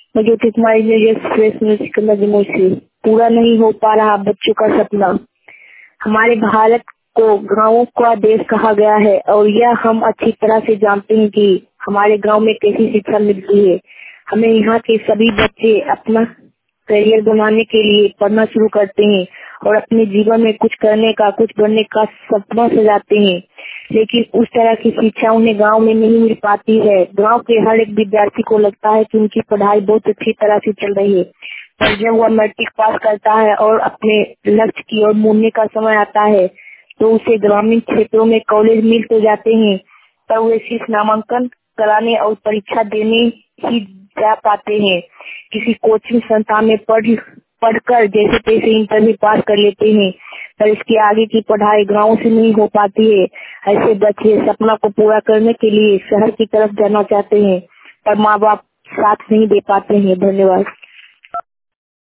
मैं ज्योति कुमारी से पूरा नहीं हो पा रहा बच्चों का सपना। हमारे भारत को गाँवों का देश कहा गया है और यह हम अच्छी तरह से जानते हैं कि हमारे गांव में कैसी शिक्षा मिलती है। हमें यहाँ के सभी बच्चे अपना करियर बनाने के लिए पढ़ना शुरू करते हैं और अपने जीवन में कुछ करने का, कुछ बनने का सपना सजाते हैं, लेकिन उस तरह की शिक्षा उन्हें गांव में नहीं मिल पाती है। गांव के हर एक विद्यार्थी को लगता है कि उनकी पढ़ाई बहुत अच्छी तरह से चल रही है, पर जब वह मैट्रिक पास करता है और अपने लक्ष्य की ओर मुड़ने का समय आता है तो उसे ग्रामीण क्षेत्रों में कॉलेज मिल तो जाते हैं, पर वे सिर्फ नामांकन कराने और परीक्षा देने ही जा पाते हैं। किसी कोचिंग संस्थान में पढ़कर जैसे तैसे इंटरव्यू पास कर लेते हैं, पर इसके आगे की पढ़ाई गांव से नहीं हो पाती है। ऐसे बच्चे सपना को पूरा करने के लिए शहर की तरफ जाना चाहते हैं, पर माँ बाप साथ नहीं दे पाते हैं। धन्यवाद।